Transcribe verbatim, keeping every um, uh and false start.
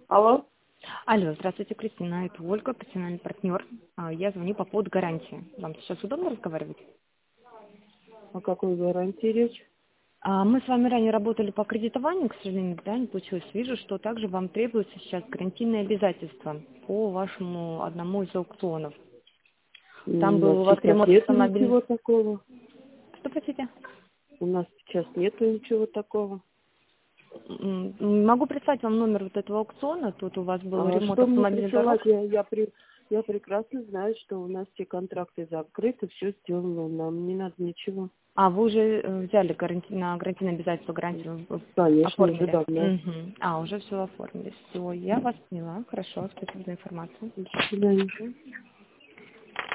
Алло? Алло, здравствуйте, Кристина, это Ольга, профессиональный партнер. А, Я звоню по поводу гарантии. Вам сейчас удобно разговаривать? О какой гарантии речь? А, Мы с вами ранее работали по кредитованию, к сожалению, да, не получилось. Вижу, что также вам требуется сейчас гарантийные обязательства по вашему одному из аукционов. Там У нас был у вас сейчас ремонт нету автомобиля. ничего такого. Что хотите? У нас сейчас нету ничего такого. М, Могу прислать вам номер вот этого аукциона. Тут у вас был А ремонт что мне автомобильных дорог. присылать? Я, я, при, я прекрасно знаю, что у нас все контракты закрыты, все сделано. Нам не надо ничего. А, вы уже э, взяли гаранти... на гарантийное обязательство, гарантию э, Конечно, уже оформили? давно. Мгм. А, уже все оформили. Все, я вас поняла. Хорошо, спасибо за информацию. До свидания.